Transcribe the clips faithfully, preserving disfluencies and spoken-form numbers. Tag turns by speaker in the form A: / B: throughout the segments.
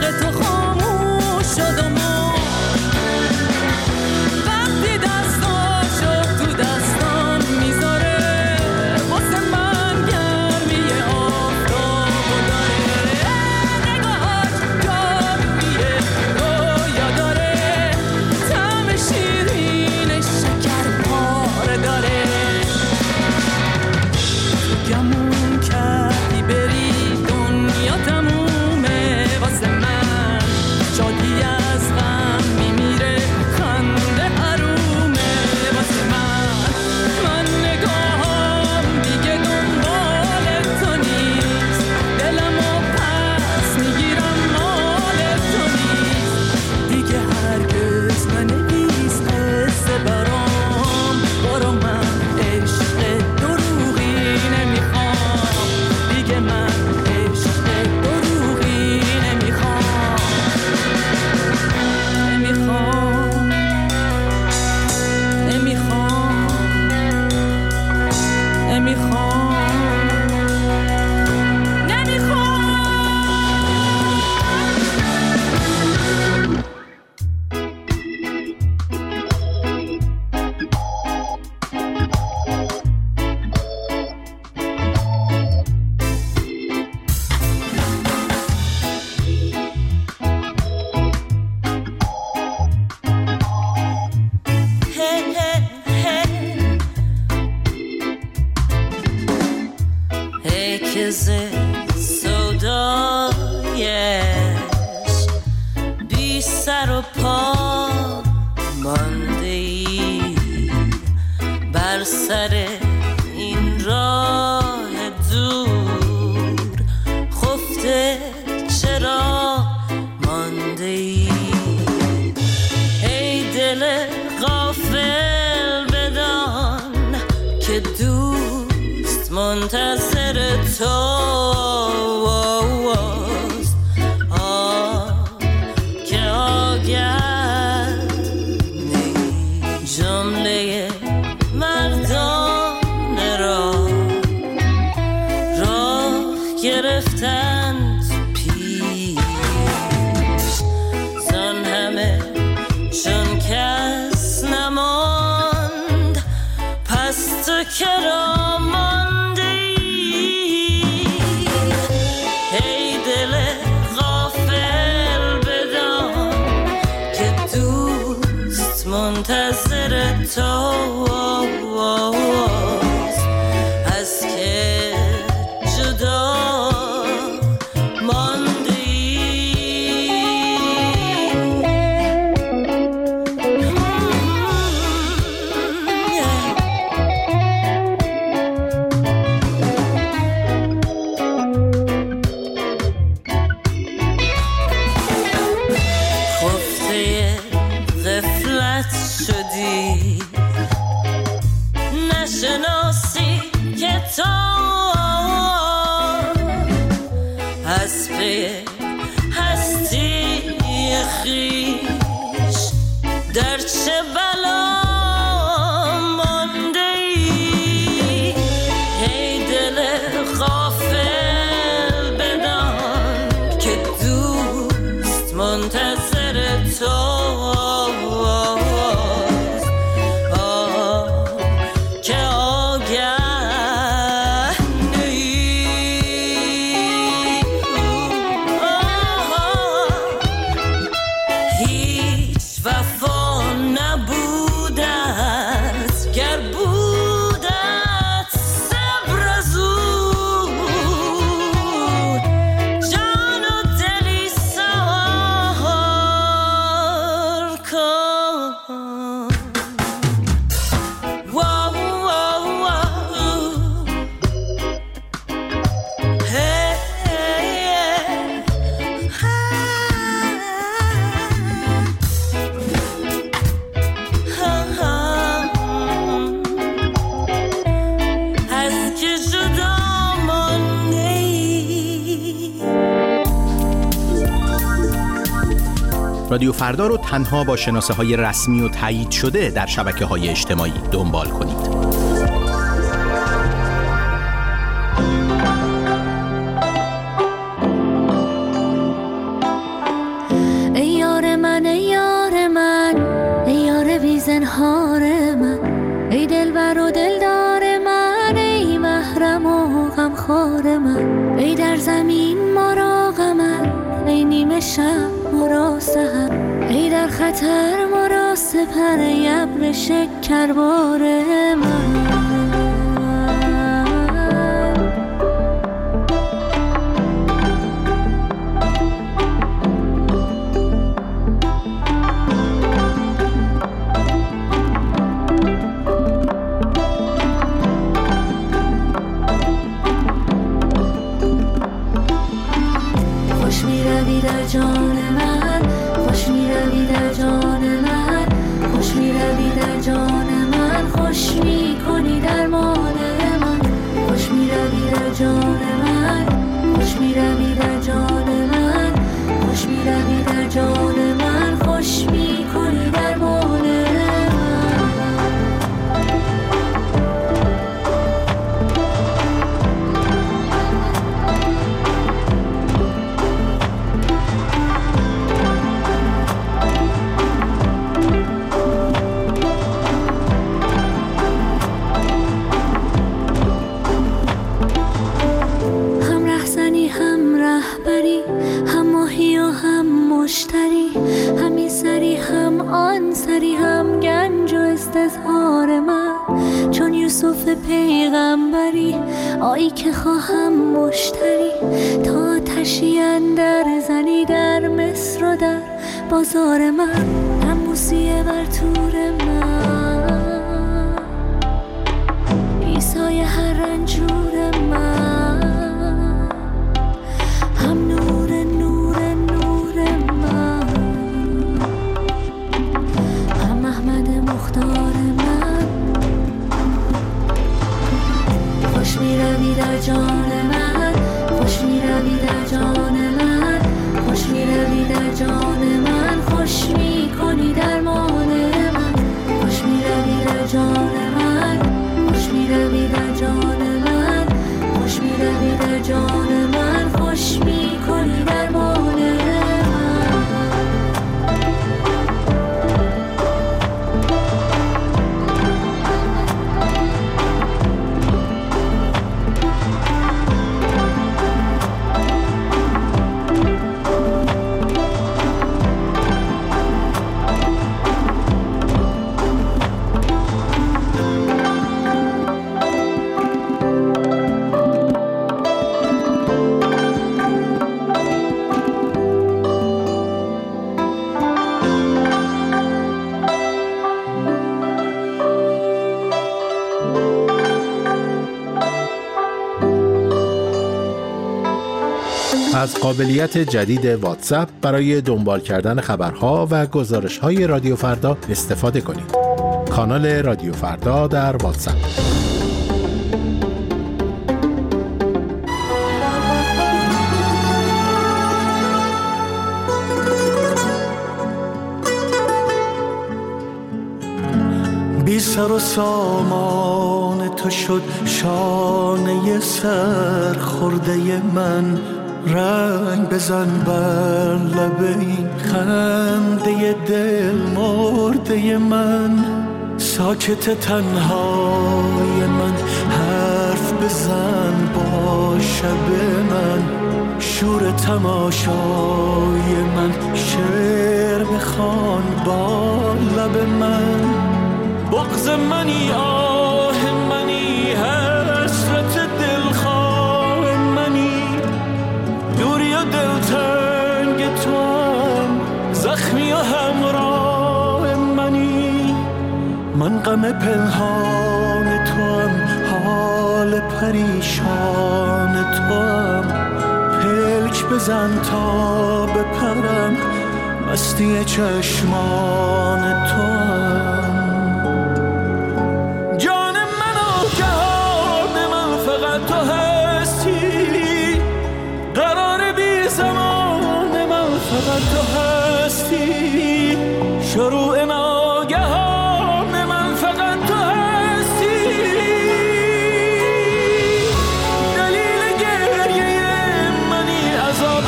A: رادیو فردا رو تنها با شناسه های رسمی و تایید شده در شبکه های اجتماعی دنبال کنید.
B: زنهار من، ای دلبر و دلدار من، ای محرم و غمخوار من، ای در زمین ما را قمر، ای نیمه شب ما را سحر، ای در خطر ما را سپر، ای ابر شکربار من. خوش می روی در جان من، خوش می روی در جان من، خوش می روی در جان من، خوش می کنی درمان من، خوش می روی در جان من، خوش می روی در جان من، خوش می روی در جان من، خوش می کنی درمان من. همی سری هم آن سری هم گنج و استظهار من، چون یوسف پیغمبری آیی که خواهم مشتری، تا تشی اندر زنی در مصر و در بازار من، هم موسیه بر تور من، عیسای هر رنجور من، هم نور نور نور من، هم احمد مختار من. خوش می روی در جان من، خوش می روی در جان من، خوش می روی در جان من، خوش می کنی درمان من، خوش می روی در جان من، خوش می روی در جان من، خوش می روی در جان من، خوش می کنی درمان من.
C: از قابلیت جدید واتساپ برای دنبال کردن خبرها و گزارش‌های رادیو فردا استفاده کنید. کانال رادیو فردا در واتساپ.
D: بی سر و سامان تو شد شانه سر خورده من، رنگ بزن بر لب این خنده دل مرده من، ساکت تنهای من حرف بزن با شب من، شور تماشای من شعر بخوان با لب من، بغض منی آه منی حسرت دلخواه منی، دوری و دلتنگ تو هم زخمی و همراه منی، من غم پنهان تو هم حال پریشان تو هم، پلک بزن تا بپرم مستی چشمان تو هم. تو هستی قرار بی زمان من، فقط تو هستی شروع ناگهان من، فقط تو هستی دلیل گریه منی، عذاب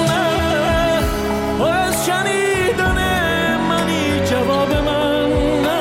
D: من و از شنیدن منی، جواب من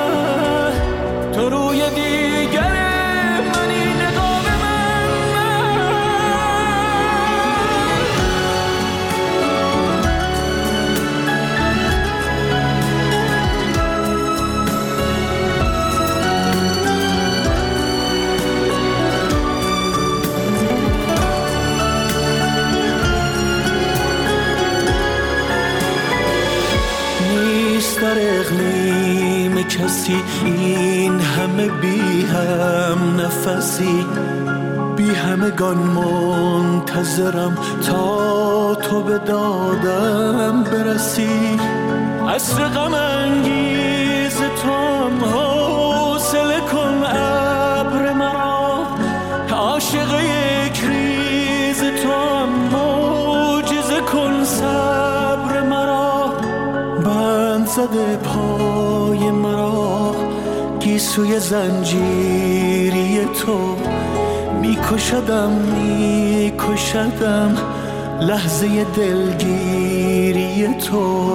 D: در اقلیم کسی، این همه بی هم نفسی، بی همگان منتظرم تا تو به دادم برسی. عصر غم انگیز تو هم حوصله کن ابر مرا، عاشق یک ریز تو هم معجزه کن صبر مرا. بند زده پای مرا گیسوی زنجیری تو، میکشدم میکشدم لحظه دلگیری تو.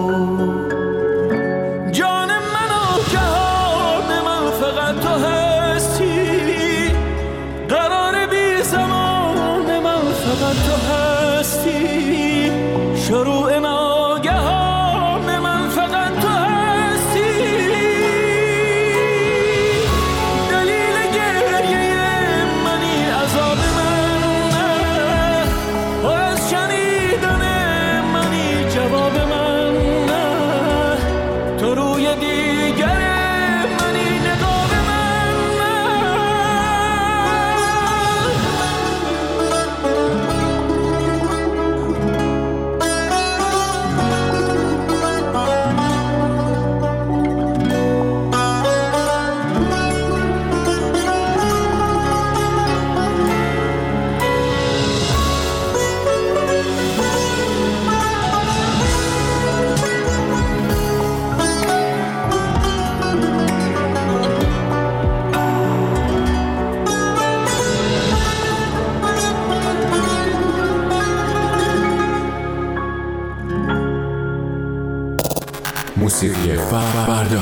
D: جان من و جهان من فقط تو هستی، قرار بی زمان من فقط تو هستی، شروع ناگهان من فقط تو هستی. دلیل گریه منی، عذاب من نه، و از شنیدن منی جواب من نه، تو روی دیگر منی نقاب من نه.
C: موسیقی فردا.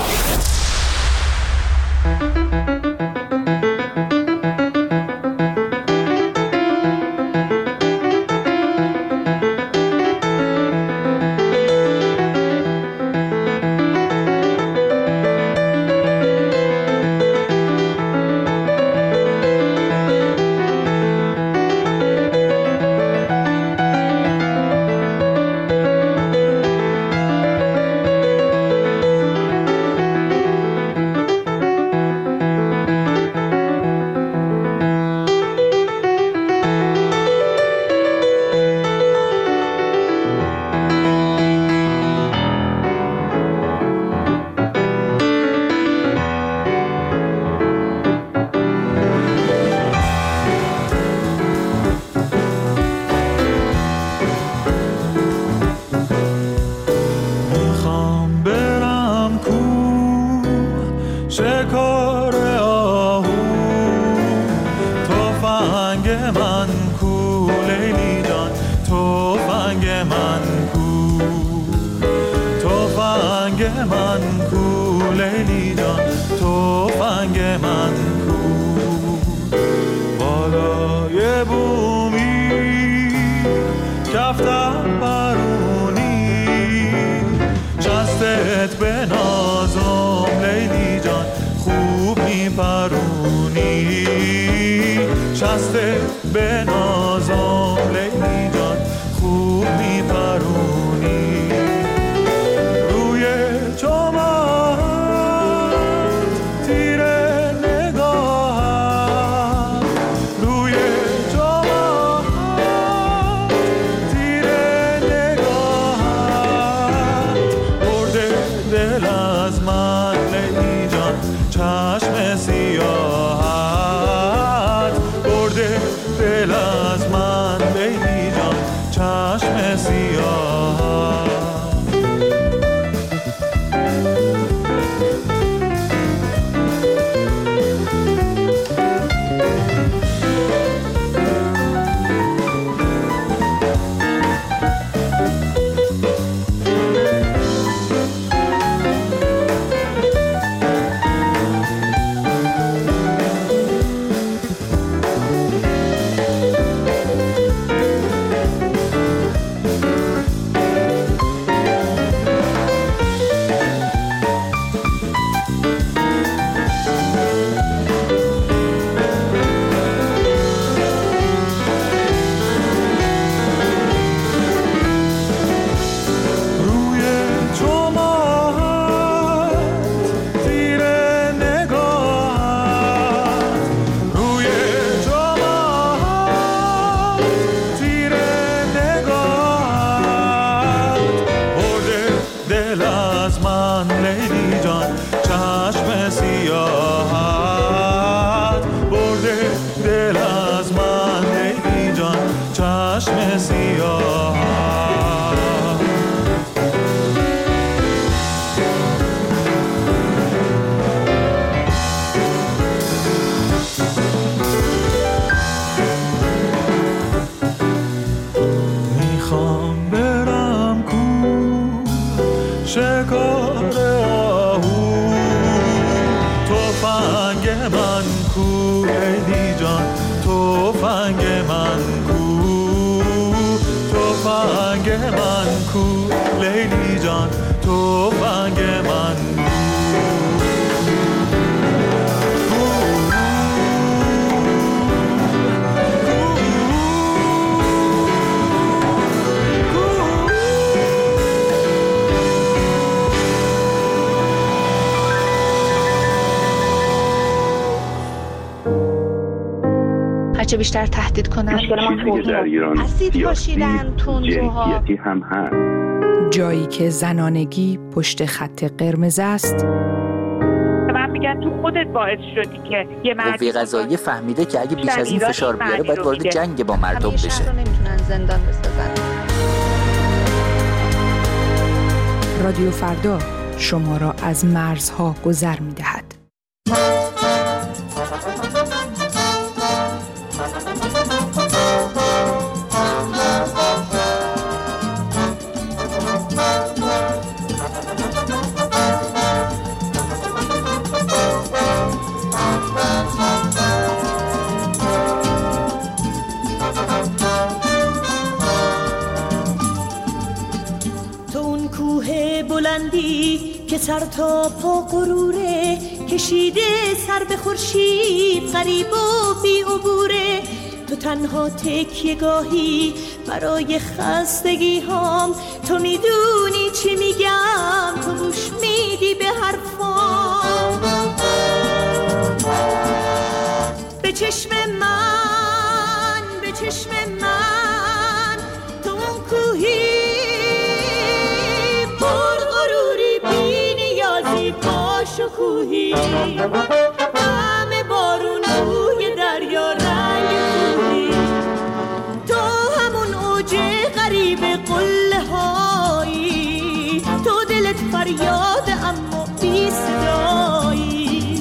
D: چشم سیاهت برده دل من کو لیلی جان تو بنگ من
E: هرچه بیشتر تهدید کنن
F: چیزی در ایران
E: اسید پاشیدن تندروها
F: جنسیتی هم هست.
G: جایی که زنانگی پشت خط قرمز است.
H: من میگن تو خودت باعث شدی که یه مردی
I: قوه قضاییه فهمیده که اگه بیش از این فشار بیاره باید وارد جنگ با مردم بشه.
E: شهر رو نمیتونن زندان بسازن.
G: رادیو فردا شما را از مرزها گذر می‌دهد.
J: که سر تا پا غروره کشیده سر به خورشید غریب و بی عبوره تو تنها تکیه گاهی برای خستگی هام تو میدونی چی میگم تو گوش میدی به حرفام به چشم من به چشم من تو اون کوهی شکوهی همه بارون روی دریا رنگ کوهی تو همون اوج غریب قله هایی تو دلت فریاد اما بی صدایی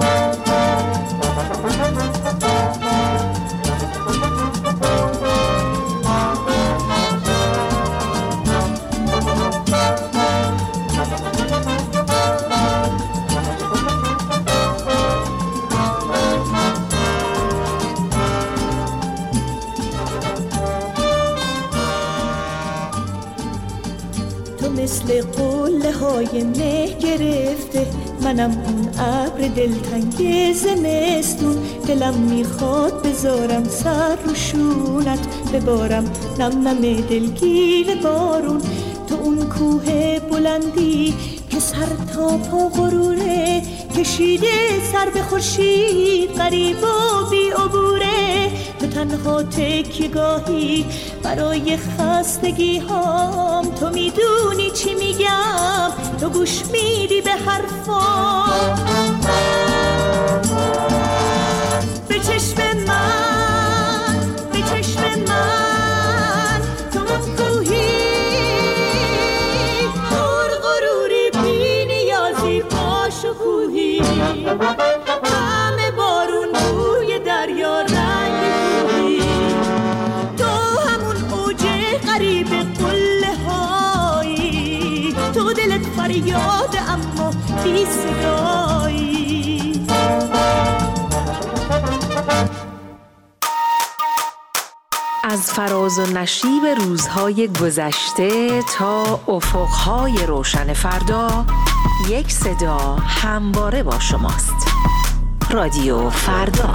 J: مثل قله های مه گرفته منم اون ابر دلتنگ زمستون دلم میخواد بذارم سر رو شونت ببارم نم نم دلگیر بارون تو اون کوه بلندی که سر تا پا غروره کشیده سر به خورشید غریب و بی عبوره تو تنها تکیه گاهی برای خستگی هام تو میدونی چی میگم تو گوش میدی به حرفام به چشم من به چشم من تو کوهی پر غروری بی نیازی با شکوهی همه بارون روی دریا رنگ کوهی تو همون اوج غریب قله هایی تو دلت فریاد اما بی صدایی
K: از فراز و نشیب روزهای گذشته تا افقهای روشن فردا یک صدا همواره با شماست. رادیو فردا.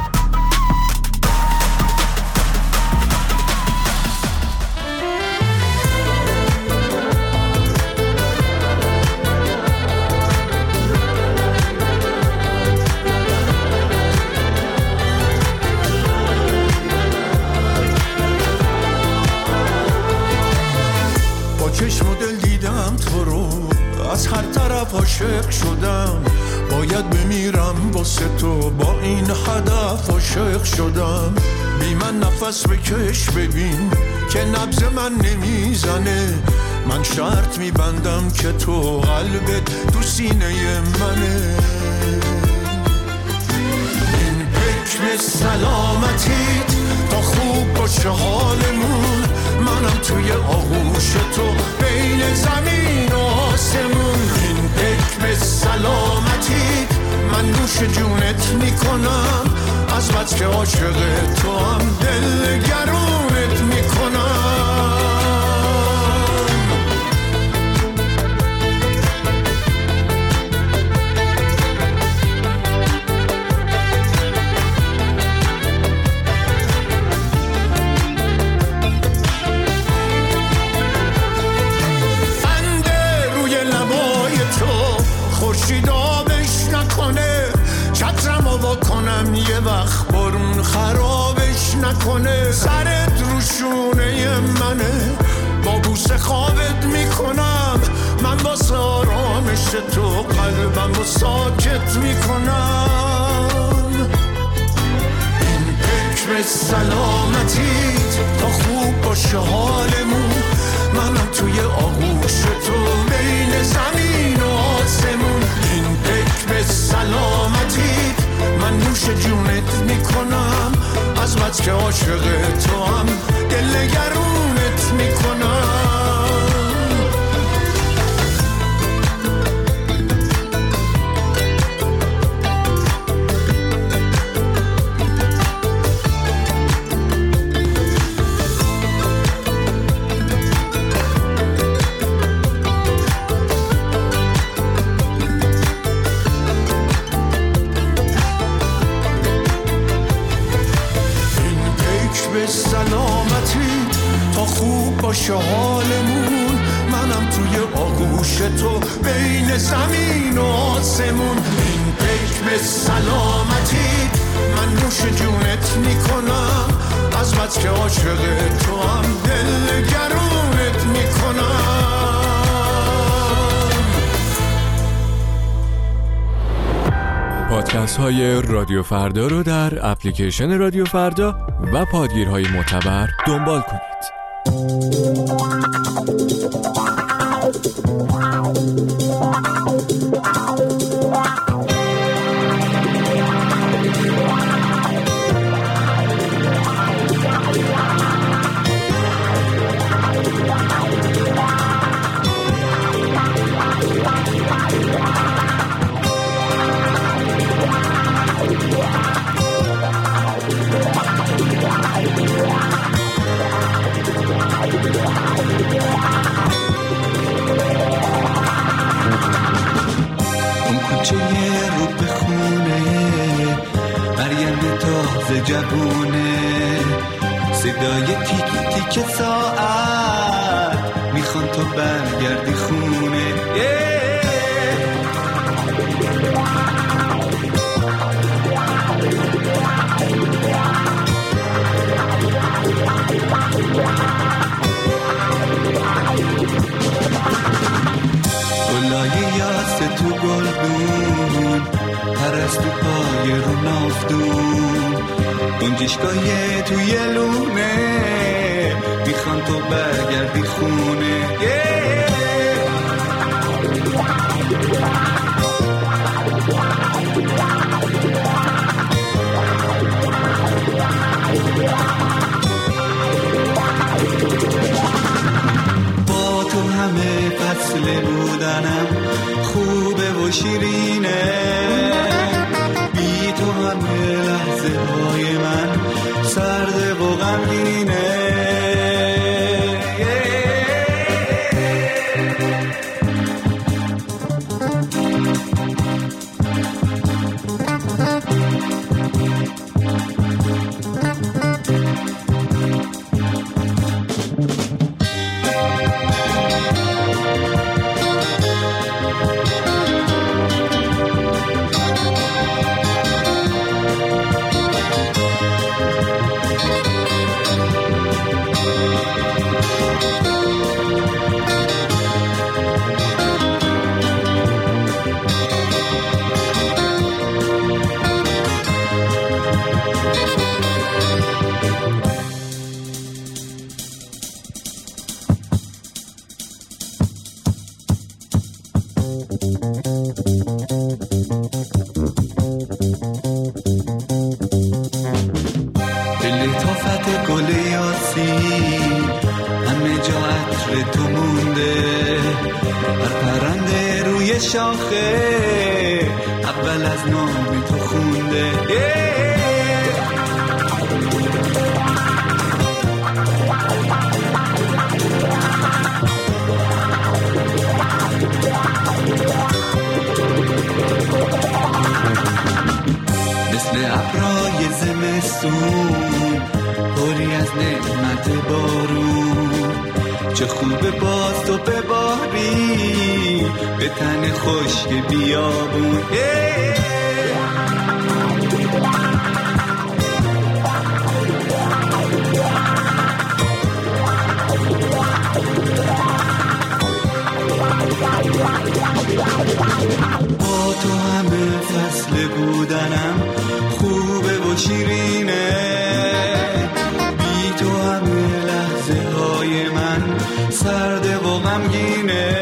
L: چشم و دل دیدم تو رو از هر طرف عاشق شدم باید بمیرم واسه تو با این هدف عاشق شدم بی من نفس بکش ببین که نبض من نمیزنه من شرط میبندم که تو قلبت تو سینه منه این حکم سلامتیت تا خوب باشه حالمون منم توی آغوش تو بین زمین و آسمون این حکم سلامتی من نوش جونت میکنم از بس که عاشق تو هم دل گرونت میکنم خاطرمو بکنم یه وقت برون خرابش نکنه. سرت رو شونه منه با بوسه خوابت میکنم، من واسه آرامش تو قلبم رو ساکت میکنم. این فکر سلامتیت تا خوب باشه حالمون، منم توی آغوش تو بین زمین و آسمون. این فکر سلامتیت من نوش جونت میکنم، از بس که عاشق تو هم دل گرونت میکنم. خوب باشه حالمون، منم توی آغوش تو بین زمین و آسمون. این پیک به سلامتی من نوش جونت میکنم، از بس که عاشق تو هم دل گرونت میکنم.
M: پادکست های رادیو فردا رو در اپلیکیشن رادیو فردا و پادگیرهای معتبر دنبال کنید.
N: جوونه صدای تیک تیک ساعت میخوان تو برگردی خونه. گلای یاس تو گلدون، پرستو پای رو نافدون، گنجشگاه توی لونه میخوان تو برگردی خونه. با تو همه فصل بودنم خوبه و شیرینه، بی تو همه لحظه های من سرده و غمگینه. شاخه اول از نام تو خونده. مثل ابرای زمستون پری از نعمت بارون، چه خوبه باز تو بباری به تن خشک بیابون. سرده و غمگینه